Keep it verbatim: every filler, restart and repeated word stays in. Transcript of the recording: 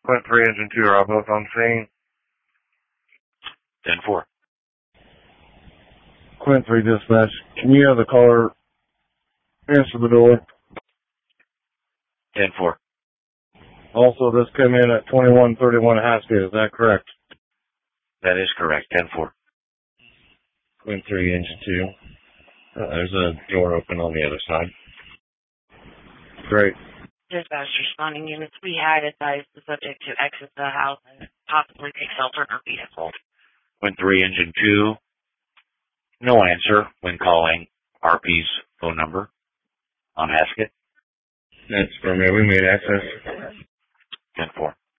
Quint three, Engine two are both on scene. ten four. Quint three dispatch, can you have the caller answer the door? ten four. Also, this came in at twenty-one thirty-one Haskett, is that correct? That is correct, ten four. Quint three, Engine two. Uh, there's a door open on the other side. Great. Dispatch responding units, we had advised the subject to exit the house and possibly take shelter in her vehicle. Quint three, Engine two. No answer when calling R P's phone number on Haskett. That's for me. We made access. ten four.